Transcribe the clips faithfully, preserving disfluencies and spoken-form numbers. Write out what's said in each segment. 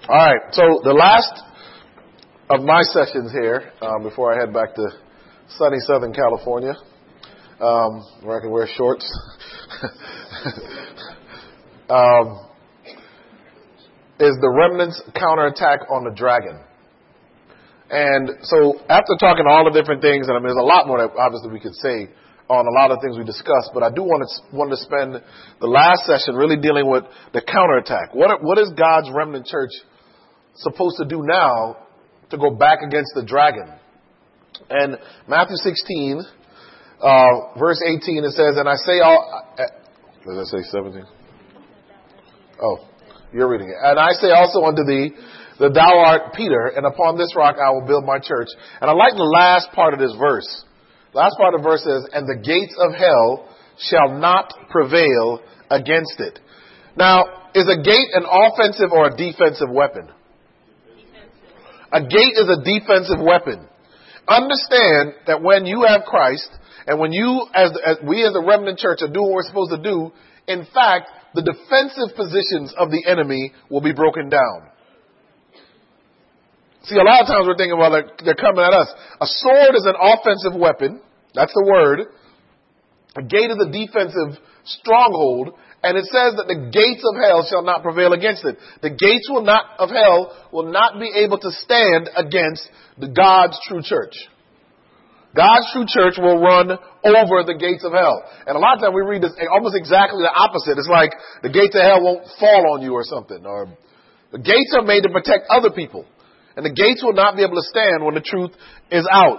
All right, so the last of my sessions here, um, before I head back to sunny Southern California, um, where I can wear shorts, um, is the remnant's counterattack on the dragon. And so after talking all the different things, and I mean, there's a lot more that obviously we could say on a lot of things we discussed, but I do want to want to spend the last session really dealing with the counterattack. What are, what is God's remnant church supposed to do now to go back against the dragon? And Matthew sixteen, uh, verse eighteen, it says, and I say all, uh, did I say seventeen? Oh, you're reading it. And I say also unto thee, that thou art Peter, and upon this rock I will build my church. And I like the last part of this verse. Last part of the verse says, and the gates of hell shall not prevail against it. Now, is a gate an offensive or a defensive weapon? A gate is a defensive weapon. Understand that when you have Christ, and when you, as, as we as the remnant church are doing what we're supposed to do, in fact, the defensive positions of the enemy will be broken down. See, a lot of times we're thinking, well, they're, they're coming at us. A sword is an offensive weapon. That's the word. A gate is a defensive stronghold. And it says that the gates of hell shall not prevail against it. The gates will not of hell will not be able to stand against the God's true church. God's true church will run over the gates of hell. And a lot of times we read this almost exactly the opposite. It's like the gates of hell won't fall on you or something. Or the gates are made to protect other people. And the gates will not be able to stand when the truth is out.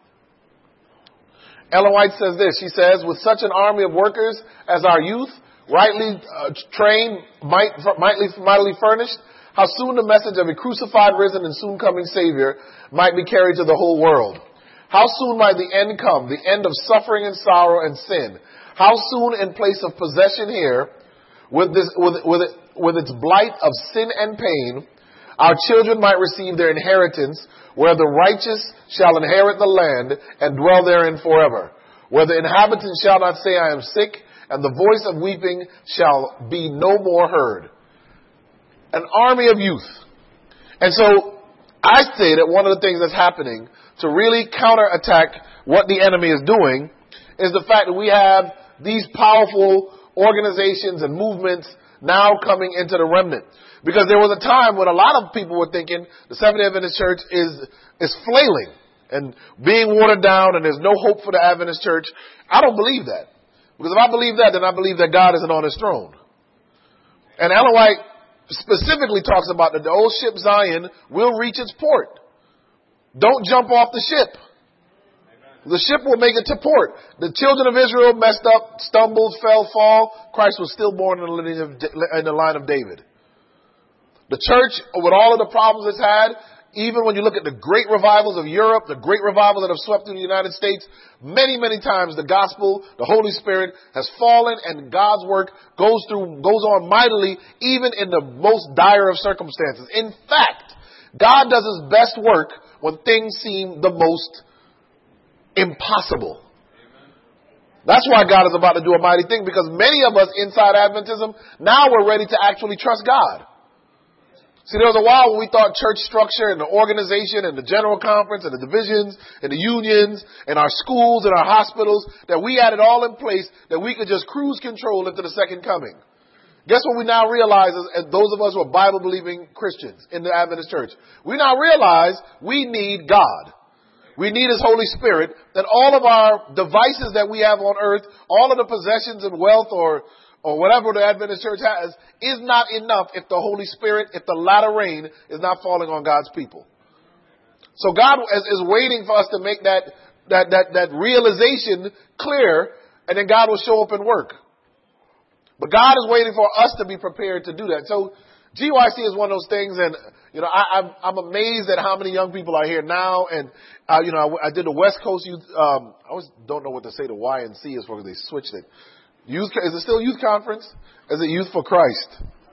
Ellen White says this. She says, with such an army of workers as our youth, rightly uh, trained, might, mightily, mightily furnished, how soon the message of a crucified, risen, and soon coming Savior might be carried to the whole world. How soon might the end come, the end of suffering and sorrow and sin. How soon in place of possession here, with this, with, with, it, with its blight of sin and pain, our children might receive their inheritance, where the righteous shall inherit the land and dwell therein forever. Where the inhabitants shall not say, I am sick, and the voice of weeping shall be no more heard. An army of youth. And so I say that one of the things that's happening to really counterattack what the enemy is doing is the fact that we have these powerful organizations and movements now coming into the remnant. Because there was a time when a lot of people were thinking the Seventh-day Adventist Church is, is flailing and being watered down and there's no hope for the Adventist Church. I don't believe that. Because if I believe that, then I believe that God isn't on his throne. And Ellen White specifically talks about that the old ship Zion will reach its port. Don't jump off the ship. The ship will make it to port. The children of Israel messed up, stumbled, fell, fall. Christ was still born in the line of, in the line of David. The church, with all of the problems it's had, even when you look at the great revivals of Europe, the great revivals that have swept through the United States, many, many times the gospel, the Holy Spirit has fallen and God's work goes through, goes on mightily, even in the most dire of circumstances. In fact, God does his best work when things seem the most impossible. That's why God is about to do a mighty thing, because many of us inside Adventism, now we're ready to actually trust God. See, there was a while when we thought church structure and the organization and the general conference and the divisions and the unions and our schools and our hospitals, that we had it all in place, that we could just cruise control into the second coming. Guess what we now realize, as those of us who are Bible-believing Christians in the Adventist church? We now realize we need God. We need his Holy Spirit, that all of our devices that we have on earth, all of the possessions and wealth or or whatever the Adventist church has, is not enough if the Holy Spirit, if the latter rain is not falling on God's people. So God is, is waiting for us to make that, that, that, that realization clear, and then God will show up and work. But God is waiting for us to be prepared to do that. So G Y C is one of those things, and you know, I, I'm, I'm amazed at how many young people are here now. And uh, you know, I, I did the West Coast Youth. Um, I always don't know what to say the Y and C is for, because they switched it. Youth, is it still Youth Conference? Is it Youth for Christ?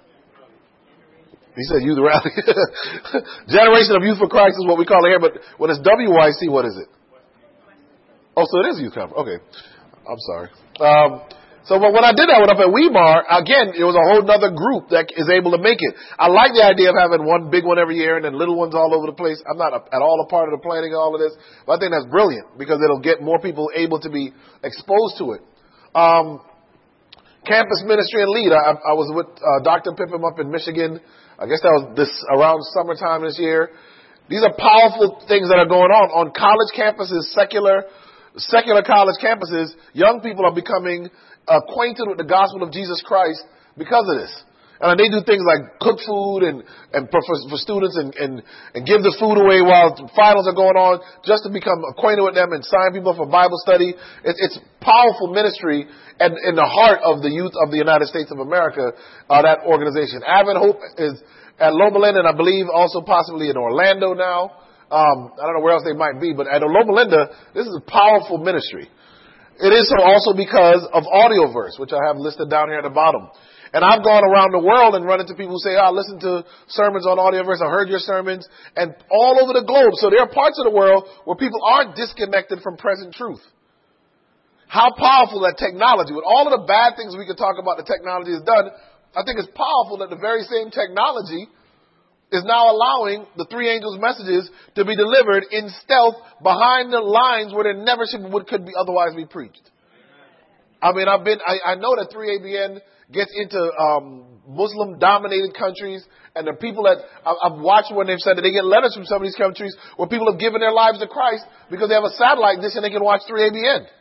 He said Youth Rally. Generation of Youth for Christ is what we call it here. But when it's W Y C, what is it? Oh, so it is Youth Conference. Okay. I'm sorry. Um, So but when I did that one up at Weimar, again, it was a whole other group that is able to make it. I like the idea of having one big one every year and then little ones all over the place. I'm not a, at all a part of the planning of all of this, but I think that's brilliant because it'll get more people able to be exposed to it. Um, campus ministry and lead. I, I was with uh, Doctor Pippin up in Michigan. I guess that was this around summertime this year. These are powerful things that are going on. On college campuses, secular, secular college campuses, young people are becoming acquainted with the gospel of Jesus Christ because of this. And they do things like cook food and, and for, for students and, and, and give the food away while finals are going on just to become acquainted with them and sign people up for Bible study. It, it's powerful ministry and in the heart of the youth of the United States of America, uh, that organization. Advent Hope is at Loma Linda and I believe also possibly in Orlando now. Um, I don't know where else they might be, but at Loma Linda, this is a powerful ministry. It is so also because of Audioverse, which I have listed down here at the bottom. And I've gone around the world and run into people who say, oh, I listened to sermons on Audioverse. I heard your sermons. And all over the globe. So there are parts of the world where people aren't disconnected from present truth. How powerful that technology, with all of the bad things we could talk about the technology has done, I think it's powerful that the very same technology is now allowing the three angels' messages to be delivered in stealth behind the lines where they never should, would, could be otherwise be preached. I mean, I've been, I, I know that three A B N gets into um, Muslim-dominated countries, and the people that I, I've watched when they've said that they get letters from some of these countries where people have given their lives to Christ because they have a satellite dish and they can watch three A B N.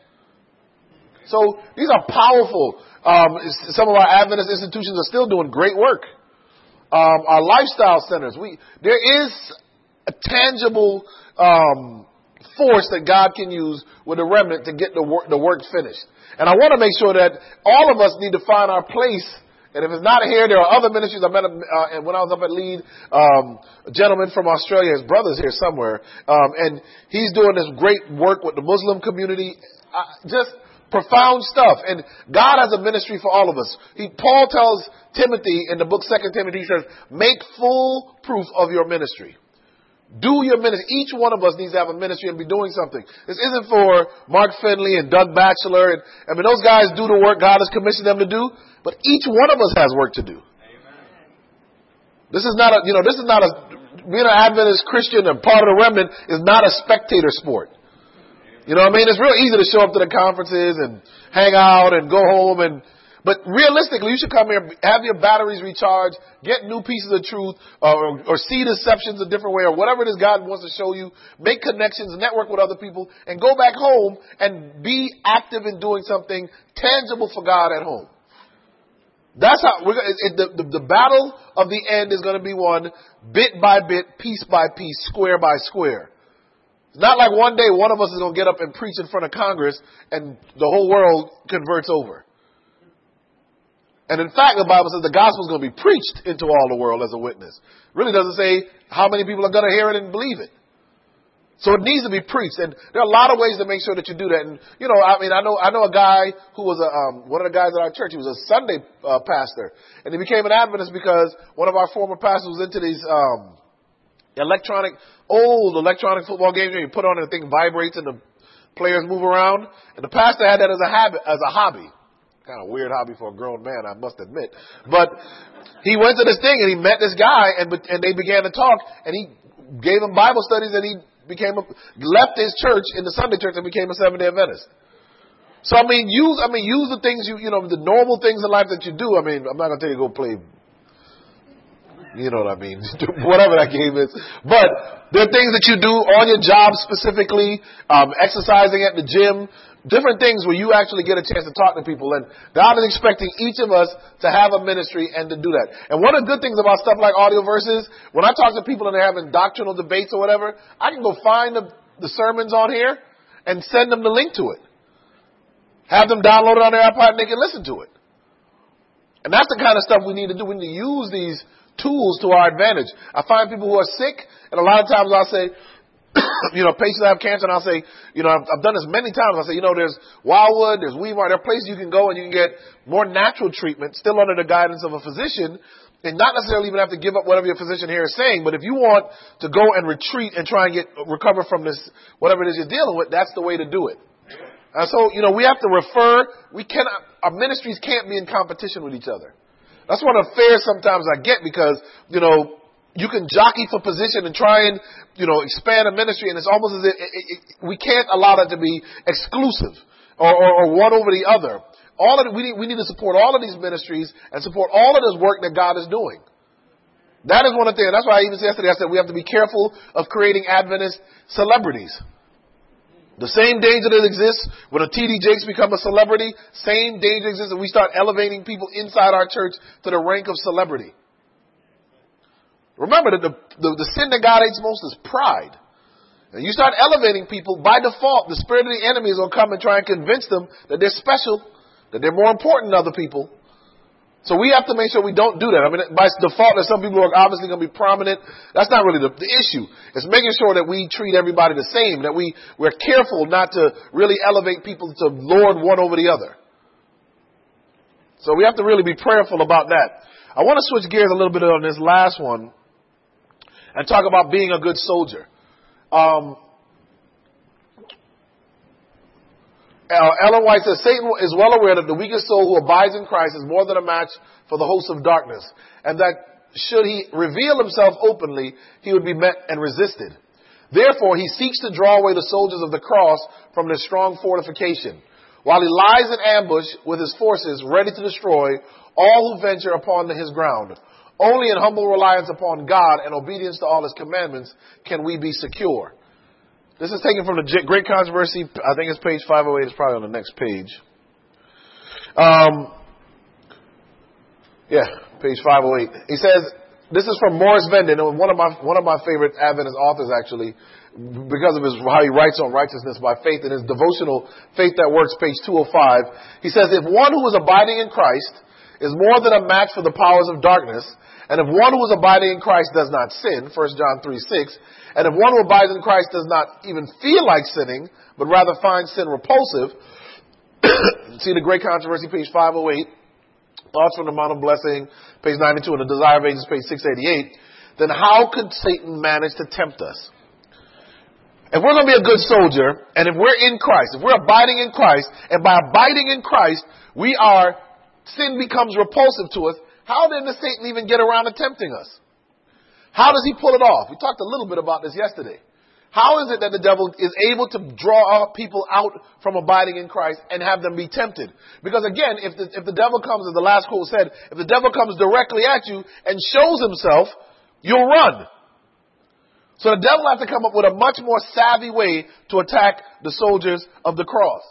So these are powerful. Um, some of our Adventist institutions are still doing great work. Um, our lifestyle centers, we, there is a tangible, um, force that God can use with a remnant to get the work, the work finished. And I want to make sure that all of us need to find our place. And if it's not here, there are other ministries. I met a, uh, and when I was up at Lead, um, a gentleman from Australia, his brother's here somewhere. Um, and he's doing this great work with the Muslim community. Uh, just profound stuff. And God has a ministry for all of us. He, Paul tells Timothy in the book Second Timothy, he says, make full proof of your ministry. Do your ministry. Each one of us needs to have a ministry and be doing something. This isn't for Mark Finley and Doug Batchelor. And, I mean, those guys do the work God has commissioned them to do. But each one of us has work to do. Amen. This is not a, you know, this is not a, being an Adventist Christian and part of the remnant is not a spectator sport. You know what I mean? It's real easy to show up to the conferences and hang out and go home and, but realistically, you should come here, have your batteries recharged, get new pieces of truth, or, or see deceptions a different way, or whatever it is God wants to show you. Make connections, network with other people, and go back home and be active in doing something tangible for God at home. That's how we're it, it, the, the the battle of the end is going to be won bit by bit, piece by piece, square by square. It's not like one day one of us is going to get up and preach in front of Congress and the whole world converts over. And in fact, the Bible says the gospel is going to be preached into all the world as a witness. It really doesn't say how many people are going to hear it and believe it. So it needs to be preached. And there are a lot of ways to make sure that you do that. And, you know, I mean, I know, I know a guy who was a, um, one of the guys at our church. He was a Sunday uh, pastor. And he became an Adventist because one of our former pastors was into these, um, electronic, old electronic football games where you put on and the thing vibrates and the players move around. And the pastor had that as a habit, as a hobby. Kind of weird hobby for a grown man, I must admit. But he went to this thing and he met this guy and and they began to talk and he gave him Bible studies and he became a, left his church in the Sunday church and became a Seventh-day Adventist. So I mean, use I mean use the things you you know the normal things in life that you do. I mean, I'm not gonna tell you to go play. You know what I mean? Whatever that game is. But there are things that you do on your job specifically, um, exercising at the gym, different things where you actually get a chance to talk to people. And God is expecting each of us to have a ministry and to do that. And one of the good things about stuff like Audioverse is when I talk to people and they're having doctrinal debates or whatever, I can go find the, the sermons on here and send them the link to it. Have them download it on their iPod and they can listen to it. And that's the kind of stuff we need to do. We need to use these tools to our advantage. I find people who are sick, and a lot of times I'll say, you know, patients that have cancer, and I'll say, you know, I've, I've done this many times. I'll say, you know, there's Wildwood, there's Weimar, there are places you can go and you can get more natural treatment, still under the guidance of a physician, and not necessarily even have to give up whatever your physician here is saying. But if you want to go and retreat and try and get recover from this, whatever it is you're dealing with, that's the way to do it. And so, you know, we have to refer, we cannot, our ministries can't be in competition with each other. That's one of the fears sometimes I get because, you know, you can jockey for position and try and, you know, expand a ministry, and it's almost as if it, it, it, we can't allow that to be exclusive or, or, or one over the other. All of the, we need, we need to support all of these ministries and support all of this work that God is doing. That is one of the things. That's why I even said yesterday, I said we have to be careful of creating Adventist celebrities. The same danger that exists when a T D Jakes become a celebrity, same danger exists when we start elevating people inside our church to the rank of celebrity. Remember that the, the, the sin that God hates most is pride. And you start elevating people, by default, the spirit of the enemy is going to come and try and convince them that they're special, that they're more important than other people. So we have to make sure we don't do that. I mean, by default, there's some people who are obviously going to be prominent. That's not really the, the issue. It's making sure that we treat everybody the same, that we, we're careful not to really elevate people to lord one over the other. So we have to really be prayerful about that. I want to switch gears a little bit on this last one and talk about being a good soldier. Um, Ellen White says, Satan is well aware that the weakest soul who abides in Christ is more than a match for the hosts of darkness, and that should he reveal himself openly, he would be met and resisted. Therefore, he seeks to draw away the soldiers of the cross from their strong fortification, while he lies in ambush with his forces ready to destroy all who venture upon his ground. Only in humble reliance upon God and obedience to all his commandments can we be secure. This is taken from the Great Controversy. I think it's page five oh eight. It's probably on the next page. Um, yeah, page five oh eight. He says, this is from Morris Venden, one of my one of my favorite Adventist authors, actually, because of his how he writes on righteousness by faith in his devotional Faith That Works, page two oh five. He says, if one who is abiding in Christ is more than a match for the powers of darkness, and if one who is abiding in Christ does not sin, First John three six, and if one who abides in Christ does not even feel like sinning, but rather finds sin repulsive, see the Great Controversy, page five oh eight, Thoughts from the Mount of Blessing, page ninety-two, and the Desire of Ages, page six eighty-eight, then how could Satan manage to tempt us? If we're going to be a good soldier, and if we're in Christ, if we're abiding in Christ, and by abiding in Christ, we are, sin becomes repulsive to us, how did the Satan even get around to tempting us? How does he pull it off? We talked a little bit about this yesterday. How is it that the devil is able to draw people out from abiding in Christ and have them be tempted? Because again, if the, if the devil comes, as the last quote said, if the devil comes directly at you and shows himself, you'll run. So the devil has to come up with a much more savvy way to attack the soldiers of the cross.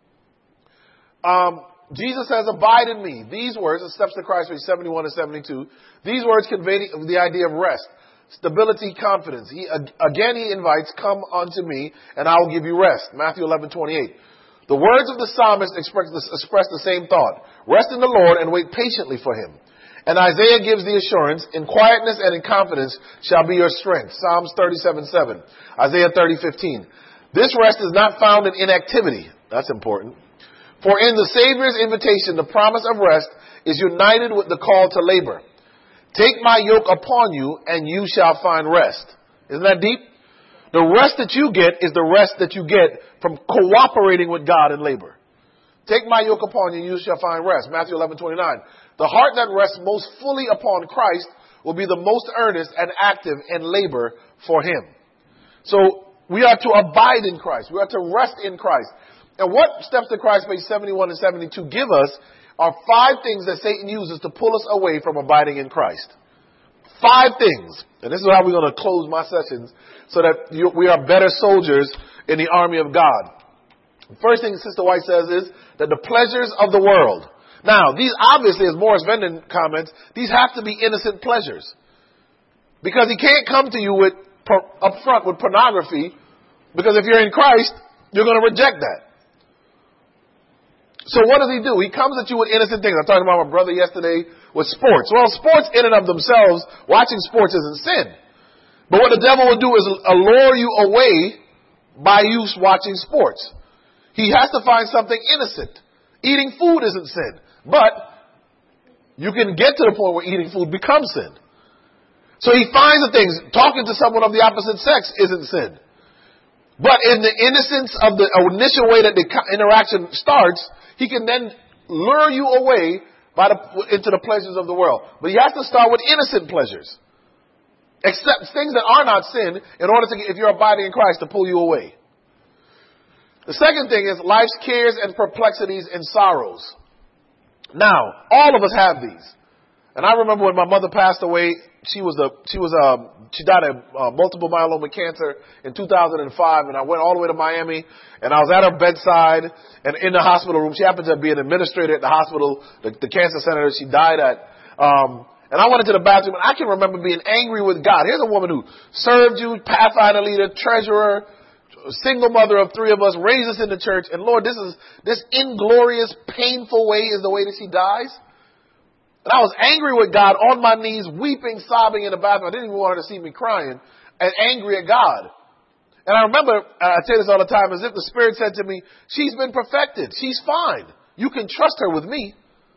Um, Jesus says, abide in me. These words, in Steps to Christ, page seventy-one and seventy-two, these words convey the idea of rest, stability, confidence. He, again, he invites, come unto me, and I will give you rest. Matthew eleven twenty-eight. The words of the psalmist express the, express the same thought. Rest in the Lord and wait patiently for him. And Isaiah gives the assurance, in quietness and in confidence shall be your strength. Psalms thirty-seven seven. Isaiah thirty fifteen. This rest is not found in inactivity. That's important. For in the Savior's invitation, the promise of rest is united with the call to labor. Take my yoke upon you, and you shall find rest. Isn't that deep? The rest that you get is the rest that you get from cooperating with God in labor. Take my yoke upon you, and you shall find rest. Matthew eleven twenty-nine. The heart that rests most fully upon Christ will be the most earnest and active in labor for him. So we are to abide in Christ. We are to rest in Christ. And what Steps to Christ, page seventy-one and seventy-two, give us are five things that Satan uses to pull us away from abiding in Christ. Five things. And this is how we're going to close my sessions so that you, we are better soldiers in the army of God. The first thing Sister White says is that the pleasures of the world. Now, these obviously, as Morris Venden comments, these have to be innocent pleasures. Because he can't come to you with up front with pornography, because if you're in Christ, you're going to reject that. So what does he do? He comes at you with innocent things. I talked about my brother yesterday with sports. Well, sports in and of themselves, watching sports isn't sin. But what the devil will do is allure you away by you watching sports. He has to find something innocent. Eating food isn't sin. But you can get to the point where eating food becomes sin. So he finds the things. Talking to someone of the opposite sex isn't sin. But in the innocence of the initial way that the interaction starts, he can then lure you away by the, into the pleasures of the world. But he has to start with innocent pleasures. Except things that are not sin in order to, if you're abiding in Christ, to pull you away. The second thing is life's cares and perplexities and sorrows. Now, all of us have these. And I remember when my mother passed away, she was a, she was a, she died of uh, multiple myeloma cancer in two thousand five, and I went all the way to Miami, and I was at her bedside and in the hospital room. She happened to be an administrator at the hospital, the, the cancer center that she died at. Um, and I went into the bathroom, and I can remember being angry with God. Here's a woman who served you, Pathfinder leader, treasurer, single mother of three of us, raised us in the church, and Lord, this is, this inglorious, painful way is the way that she dies. And I was angry with God on my knees, weeping, sobbing in the bathroom. I didn't even want her to see me crying and angry at God. And I remember, I say this all the time, as if the Spirit said to me, she's been perfected. She's fine. You can trust her with me.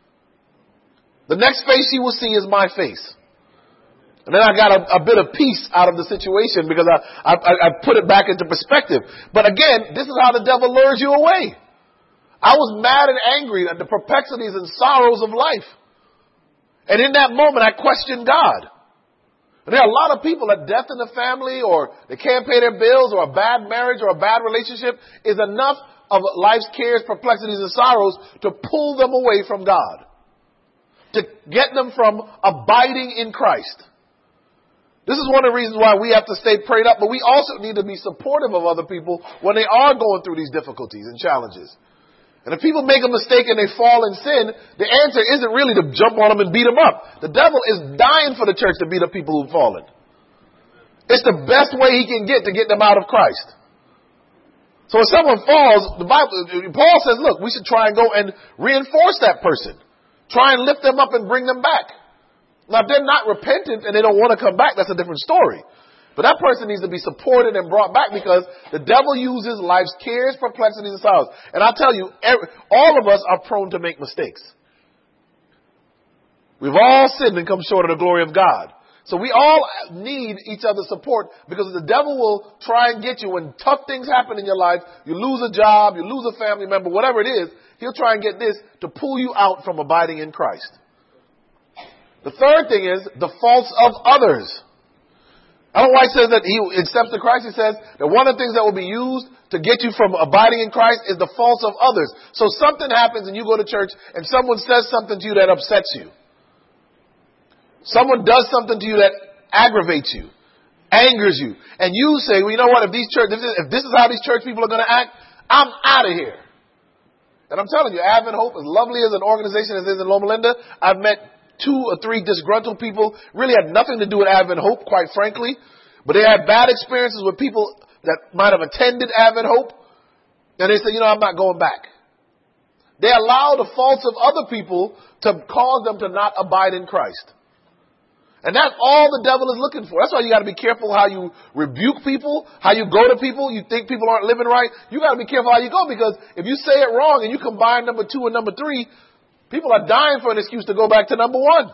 The next face she will see is my face. And then I got a, a bit of peace out of the situation because I, I, I put it back into perspective. But again, this is how the devil lures you away. I was mad and angry at the perplexities and sorrows of life. And in that moment, I questioned God. And there are a lot of people that death in the family, or they can't pay their bills, or a bad marriage, or a bad relationship is enough of life's cares, perplexities, and sorrows to pull them away from God. To get them from abiding in Christ. This is one of the reasons why we have to stay prayed up, but we also need to be supportive of other people when they are going through these difficulties and challenges. And if people make a mistake and they fall in sin, the answer isn't really to jump on them and beat them up. The devil is dying for the church to beat up people who've fallen. It's the best way he can get to get them out of Christ. So when someone falls, the Bible, Paul says, look, we should try and go and reinforce that person. Try and lift them up and bring them back. Now, if they're not repentant and they don't want to come back, that's a different story. But that person needs to be supported and brought back because the devil uses life's cares, perplexities, and sorrows. And I'll tell you, every, all of us are prone to make mistakes. We've all sinned and come short of the glory of God. So we all need each other's support because the devil will try and get you when tough things happen in your life. You lose a job, you lose a family member, whatever it is. He'll try and get this to pull you out from abiding in Christ. The third thing is the faults of others. Ellen White says that he accepts the Christ. He says that one of the things that will be used to get you from abiding in Christ is the faults of others. So something happens and you go to church and someone says something to you that upsets you. Someone does something to you that aggravates you, angers you. And you say, well, you know what, if these church, if this, if this is how these church people are going to act, I'm out of here. And I'm telling you, Advent Hope, as lovely as an organization as it is in Loma Linda, I've met two or three disgruntled people, really had nothing to do with Advent Hope, quite frankly. But they had bad experiences with people that might have attended Advent Hope. And they said, you know, I'm not going back. They allow the faults of other people to cause them to not abide in Christ. And that's all the devil is looking for. That's why you got to be careful how you rebuke people, how you go to people. You think people aren't living right. You got to be careful how you go because if you say it wrong and you combine number two and number three, people are dying for an excuse to go back to number one.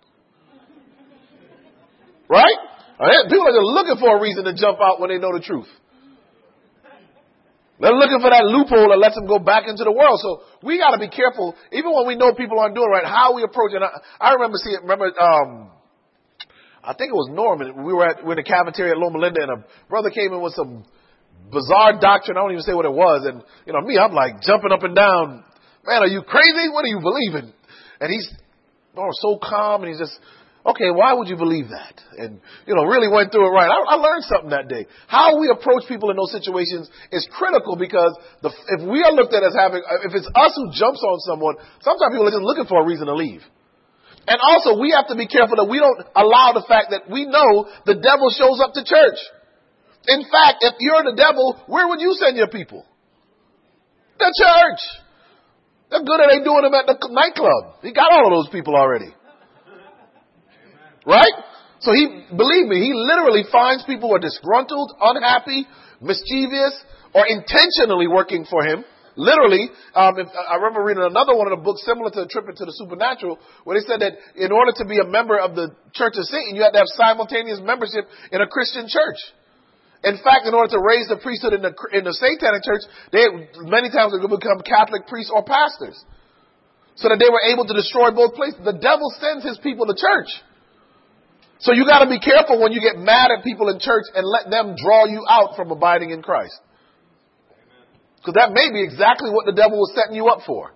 Right? People are just looking for a reason to jump out when they know the truth. They're looking for that loophole that lets them go back into the world. So we got to be careful, even when we know people aren't doing right, how we approach it. I, I remember seeing, remember, um, I think it was Norman. We were at, we were in the cafeteria at Loma Linda and a brother came in with some bizarre doctrine. I don't even say what it was. And, you know, me, I'm like jumping up and down. Man, are you crazy? What do you believe in? And he's oh, so calm and he's just, okay, why would you believe that? And, you know, really went through it right. I, I learned something that day. How we approach people in those situations is critical because the, if we are looked at as having, if it's us who jumps on someone, sometimes people are just looking for a reason to leave. And also, we have to be careful that we don't allow the fact that we know the devil shows up to church. In fact, if you're the devil, where would you send your people? The church. They're good at they doing them at the nightclub. He got all of those people already. Right? So he, believe me, he literally finds people who are disgruntled, unhappy, mischievous, or intentionally working for him. Literally, um, if, I remember reading another one of the books similar to A Trip into the Supernatural, where they said that in order to be a member of the Church of Satan, you had to have simultaneous membership in a Christian church. In fact, in order to raise the priesthood in the, in the Satanic church, they many times they would become Catholic priests or pastors. So that they were able to destroy both places. The devil sends his people to church. So you got to be careful when you get mad at people in church and let them draw you out from abiding in Christ. Because that may be exactly what the devil was setting you up for.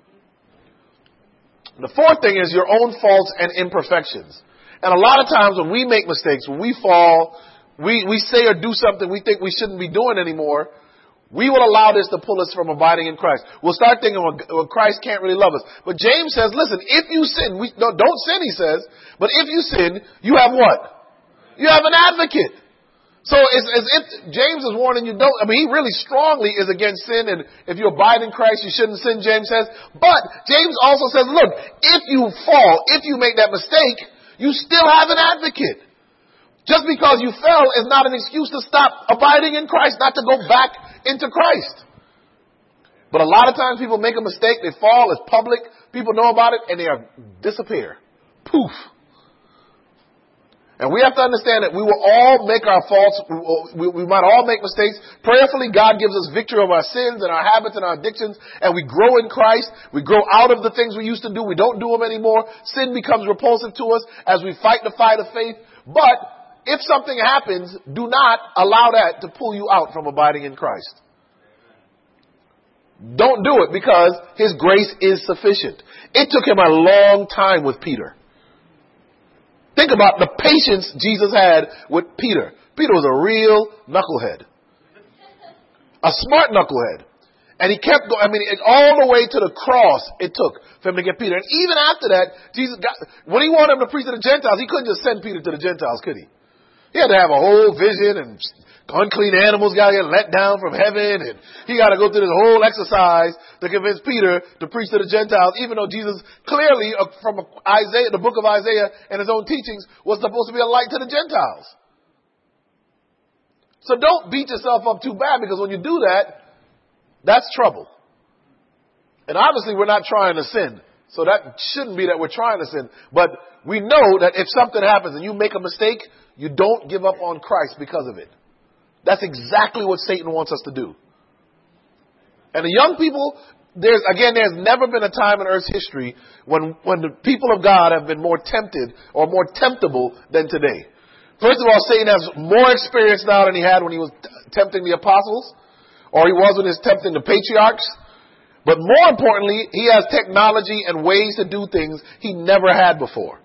The fourth thing is your own faults and imperfections. And a lot of times when we make mistakes, when we fall, we, we say or do something we think we shouldn't be doing anymore, we will allow this to pull us from abiding in Christ. We'll start thinking, well, well Christ can't really love us. But James says, listen, if you sin, we, no, don't sin, he says, but if you sin, you have what? You have an advocate. So it's as if James is warning you, don't, I mean, he really strongly is against sin, and if you abide in Christ, you shouldn't sin, James says. But James also says, look, if you fall, if you make that mistake, you still have an advocate. Just because you fell is not an excuse to stop abiding in Christ, not to go back into Christ. But a lot of times people make a mistake, they fall, it's public, people know about it, and they are, disappear. Poof. And we have to understand that we will all make our faults, we, we, we might all make mistakes. Prayerfully, God gives us victory over our sins and our habits and our addictions, and we grow in Christ. We grow out of the things we used to do. We don't do them anymore. Sin becomes repulsive to us as we fight the fight of faith. But if something happens, do not allow that to pull you out from abiding in Christ. Don't do it, because His grace is sufficient. It took Him a long time with Peter. Think about the patience Jesus had with Peter. Peter was a real knucklehead. A smart knucklehead. And he kept going, I mean, it, all the way to the cross it took for him to get Peter. And even after that, Jesus got, when he wanted him to preach to the Gentiles, he couldn't just send Peter to the Gentiles, could he? He had to have a whole vision, and unclean animals got to get let down from heaven, and he got to go through this whole exercise to convince Peter to preach to the Gentiles, even though Jesus clearly, uh, from Isaiah, the book of Isaiah and his own teachings, was supposed to be a light to the Gentiles. So don't beat yourself up too bad, because when you do that, that's trouble. And obviously we're not trying to sin, so that shouldn't be that we're trying to sin. But we know that if something happens and you make a mistake, you don't give up on Christ because of it. That's exactly what Satan wants us to do. And the young people, there's again, there's never been a time in Earth's history when, when the people of God have been more tempted or more temptable than today. First of all, Satan has more experience now than he had when he was t- tempting the apostles, or he was when he was tempting the patriarchs. But more importantly, he has technology and ways to do things he never had before.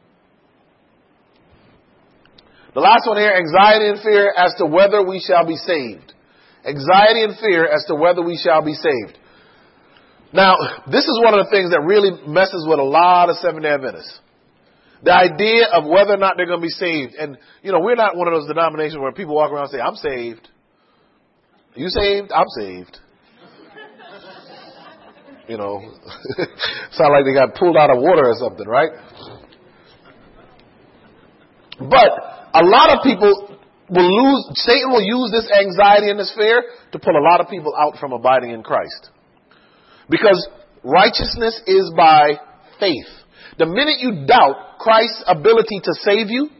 The last one here, anxiety and fear as to whether we shall be saved. Anxiety and fear as to whether we shall be saved. Now, this is one of the things that really messes with a lot of Seventh-day Adventists. The idea of whether or not they're going to be saved. And, you know, we're not one of those denominations where people walk around and say, I'm saved. Are you saved? I'm saved. You know, sound like they got pulled out of water or something, right? But a lot of people will lose, Satan will use this anxiety and this fear to pull a lot of people out from abiding in Christ. Because righteousness is by faith. The minute you doubt Christ's ability to save you,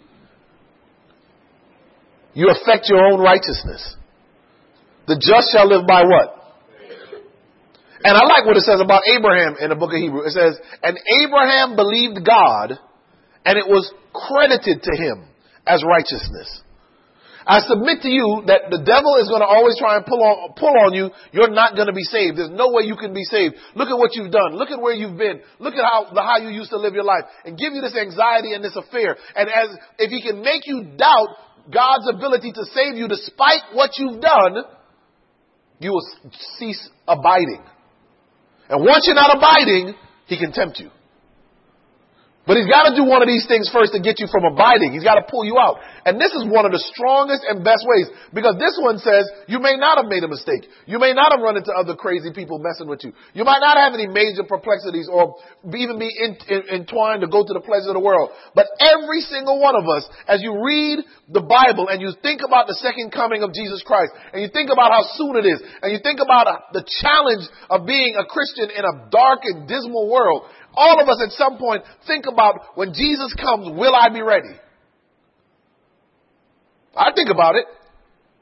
you affect your own righteousness. The just shall live by what? And I like what it says about Abraham in the book of Hebrews. It says, and Abraham believed God, and it was credited to him as righteousness. I submit to you that the devil is going to always try and pull on, pull on you. You're not going to be saved. There's no way you can be saved. Look at what you've done. Look at where you've been. Look at how, how you used to live your life, and give you this anxiety and this affair. And as if he can make you doubt God's ability to save you despite what you've done, you will cease abiding. And once you're not abiding, he can tempt you. But he's got to do one of these things first to get you from abiding. He's got to pull you out. And this is one of the strongest and best ways. Because this one says you may not have made a mistake. You may not have run into other crazy people messing with you. You might not have any major perplexities or even be in, in, entwined to go to the pleasure of the world. But every single one of us, as you read the Bible and you think about the second coming of Jesus Christ, and you think about how soon it is, and you think about uh, the challenge of being a Christian in a dark and dismal world, all of us at some point think about, when Jesus comes, will I be ready? I think about it.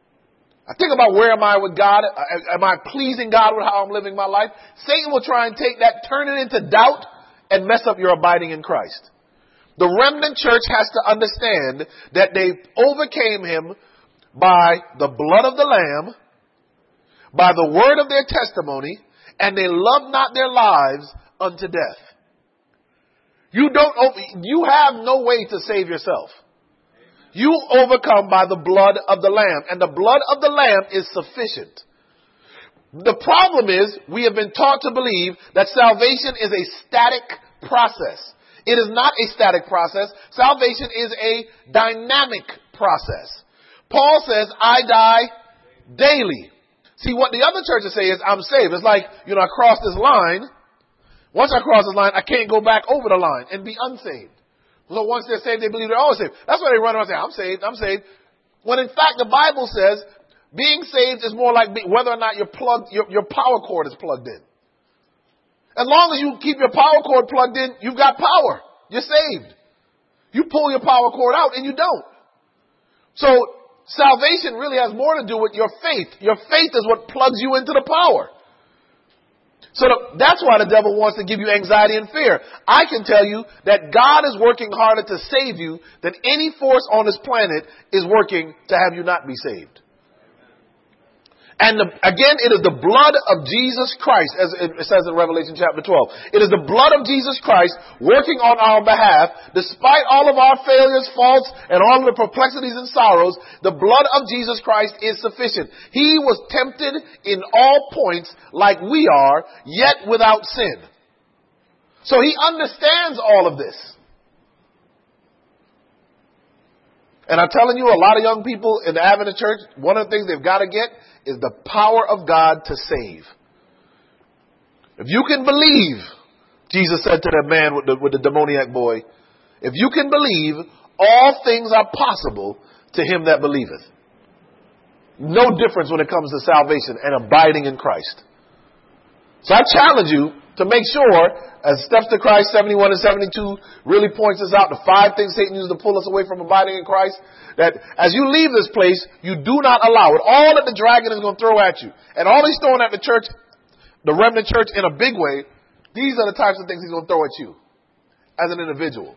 I think about where am I with God? Am I pleasing God with how I'm living my life? Satan will try and take that, turn it into doubt, and mess up your abiding in Christ. The remnant church has to understand that they overcame him by the blood of the Lamb, by the word of their testimony, and they loved not their lives unto death. You don't, you have no way to save yourself. You overcome by the blood of the Lamb, and the blood of the Lamb is sufficient. The problem is we have been taught to believe that salvation is a static process. It is not a static process. Salvation is a dynamic process. Paul says, I die daily. See, what the other churches say is, I'm saved. It's like, you know, I crossed this line. Once I cross this line, I can't go back over the line and be unsaved. So once they're saved, they believe they're always saved. That's why they run around and say, I'm saved, I'm saved. When in fact, the Bible says being saved is more like whether or not your plug, your, your power cord is plugged in. As long as you keep your power cord plugged in, you've got power. You're saved. You pull your power cord out and you don't. So salvation really has more to do with your faith. Your faith is what plugs you into the power. So the, that's why the devil wants to give you anxiety and fear. I can tell you that God is working harder to save you than any force on this planet is working to have you not be saved. And the, again, it is the blood of Jesus Christ, as it says in Revelation chapter twelve. It is the blood of Jesus Christ working on our behalf. Despite all of our failures, faults, and all of the perplexities and sorrows, the blood of Jesus Christ is sufficient. He was tempted in all points like we are, yet without sin. So he understands all of this. And I'm telling you, a lot of young people in the Adventist church, one of the things they've got to get is the power of God to save. If you can believe, Jesus said to that man with the, with the demoniac boy, if you can believe, all things are possible to him that believeth. No difference when it comes to salvation and abiding in Christ. So I challenge you to make sure, as Steps to Christ seventy-one and seventy-two really points us out, the five things Satan uses to pull us away from abiding in Christ, that as you leave this place, you do not allow it. All that the dragon is going to throw at you, and all he's throwing at the church, the remnant church in a big way, these are the types of things he's going to throw at you as an individual.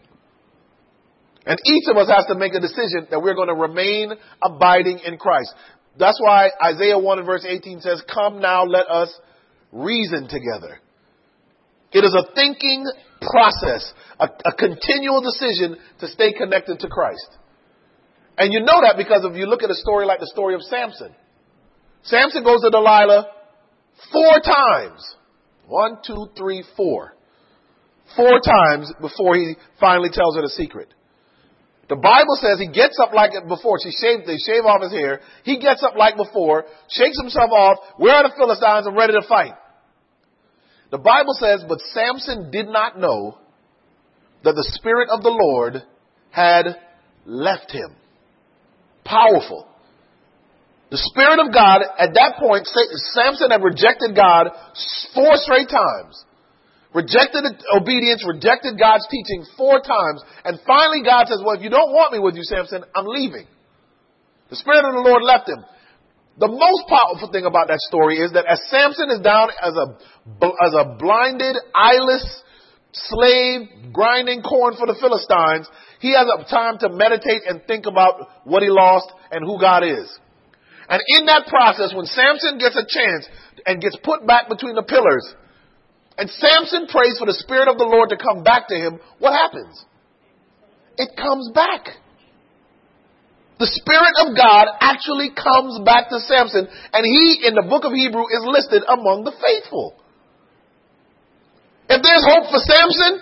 And each of us has to make a decision that we're going to remain abiding in Christ. That's why Isaiah one and verse eighteen says, come now, let us reason together. It is a thinking process, a, a continual decision to stay connected to Christ. And you know that because if you look at a story like the story of Samson. Samson goes to Delilah four times. One, two, three, four. Four times before he finally tells her the secret. The Bible says he gets up like before. She shaved, they shave off his hair. He gets up like before, shakes himself off. Where are the Philistines? I'm ready to fight. The Bible says, but Samson did not know that the Spirit of the Lord had left him. Powerful. The Spirit of God, at that point, Samson had rejected God four straight times. Rejected obedience, rejected God's teaching four times. And finally God says, well, if you don't want me with you, Samson, I'm leaving. The Spirit of the Lord left him. The most powerful thing about that story is that as Samson is down as a, as a blinded, eyeless slave grinding corn for the Philistines, he has a time to meditate and think about what he lost and who God is. And in that process, when Samson gets a chance and gets put back between the pillars, and Samson prays for the Spirit of the Lord to come back to him, what happens? It comes back. The Spirit of God actually comes back to Samson, and he, in the book of Hebrew, is listed among the faithful. If there's hope for Samson,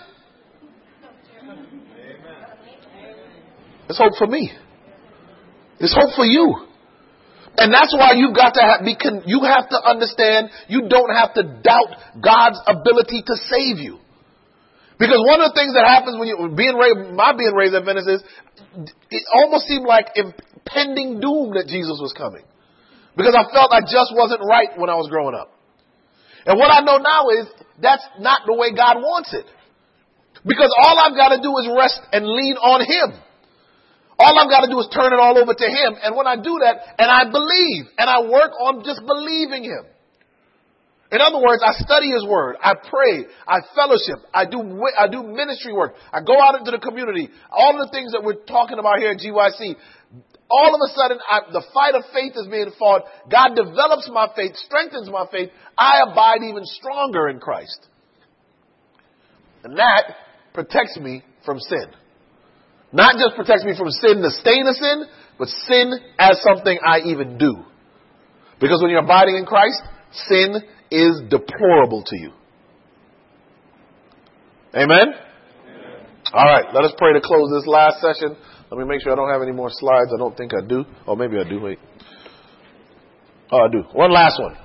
there's hope for me. There's hope for you. And that's why you've got to have, you have to understand, you don't have to doubt God's ability to save you. Because one of the things that happens when you being raised, my being raised at Venice is, it almost seemed like impending doom that Jesus was coming. Because I felt I just wasn't right when I was growing up. And what I know now is that's not the way God wants it. Because all I've got to do is rest and lean on Him. All I've got to do is turn it all over to Him. And when I do that, and I believe, and I work on just believing Him. In other words, I study His Word. I pray. I fellowship. I do I do ministry work. I go out into the community. All of the things that we're talking about here at G Y C. All of a sudden, I, the fight of faith is being fought. God develops my faith, strengthens my faith. I abide even stronger in Christ. And that protects me from sin. Not just protects me from sin, the stain of sin, but sin as something I even do. Because when you're abiding in Christ, sin is deplorable to you. Amen? Amen? All right, let us pray to close this last session. Let me make sure I don't have any more slides. I don't think I do. Oh, maybe I do. Wait. Oh, I do. One last one.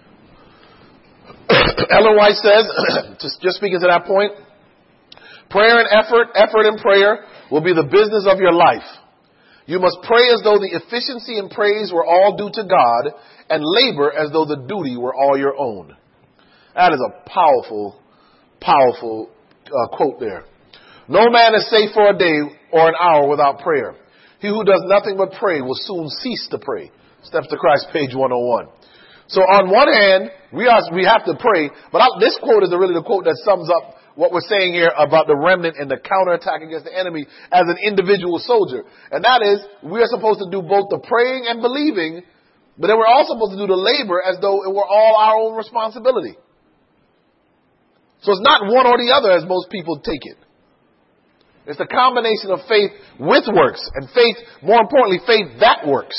Ellen White says, just, just speaking to that point, prayer and effort, effort and prayer will be the business of your life. You must pray as though the efficiency and praise were all due to God, and labor as though the duty were all your own. That is a powerful, powerful uh, quote there. No man is safe for a day or an hour without prayer. He who does nothing but pray will soon cease to pray. Steps to Christ, page one oh one. So on one hand, we are we have to pray, but I, this quote is really the quote that sums up what we're saying here about the remnant and the counterattack against the enemy as an individual soldier. And that is, we are supposed to do both the praying and believing, but then we're also supposed to do the labor as though it were all our own responsibility. So it's not one or the other as most people take it. It's the combination of faith with works, and faith, more importantly, faith that works.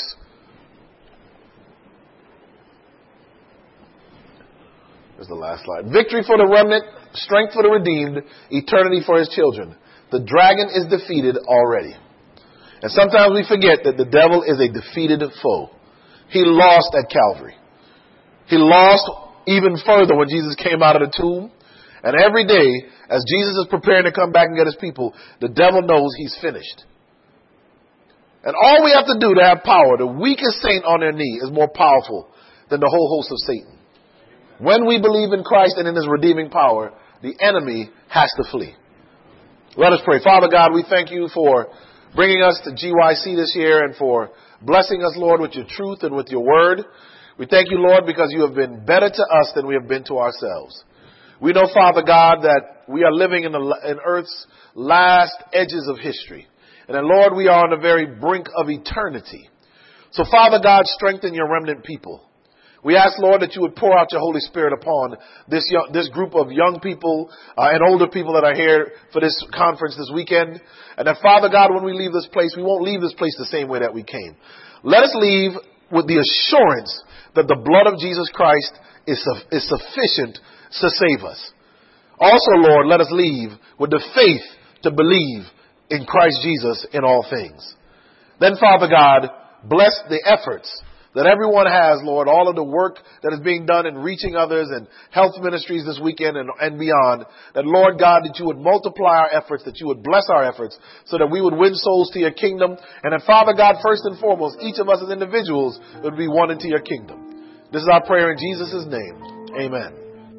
There's the last slide. Victory for the remnant, strength for the redeemed, eternity for His children. The dragon is defeated already. And sometimes we forget that the devil is a defeated foe. He lost at Calvary. He lost even further when Jesus came out of the tomb. And every day, as Jesus is preparing to come back and get His people, the devil knows he's finished. And all we have to do to have power, the weakest saint on their knee is more powerful than the whole host of Satan. When we believe in Christ and in His redeeming power, the enemy has to flee. Let us pray. Father God, we thank You for bringing us to G Y C this year and for blessing us, Lord, with Your truth and with Your word. We thank You, Lord, because You have been better to us than we have been to ourselves. We know, Father God, that we are living in, the, in earth's last edges of history. And that, Lord, we are on the very brink of eternity. So, Father God, strengthen Your remnant people. We ask, Lord, that You would pour out Your Holy Spirit upon this young, this group of young people uh, and older people that are here for this conference this weekend. And that, Father God, when we leave this place, we won't leave this place the same way that we came. Let us leave with the assurance that the blood of Jesus Christ is, is sufficient to save us. Also, Lord, let us leave with the faith to believe in Christ Jesus in all things. Then, Father God, bless the efforts that everyone has, Lord, all of the work that is being done in reaching others and health ministries this weekend and, and beyond, that, Lord God, that You would multiply our efforts, that You would bless our efforts so that we would win souls to Your kingdom. And that, Father God, first and foremost, each of us as individuals would be one into Your kingdom. This is our prayer in Jesus' name. Amen.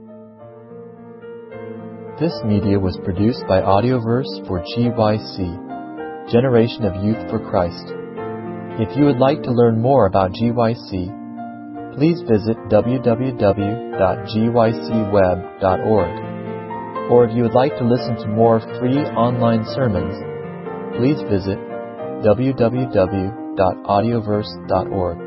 This media was produced by Audioverse for G Y C, Generation of Youth for Christ. If you would like to learn more about G Y C, please visit w w w dot g y c web dot org. Or if you would like to listen to more free online sermons, please visit w w w dot audioverse dot org.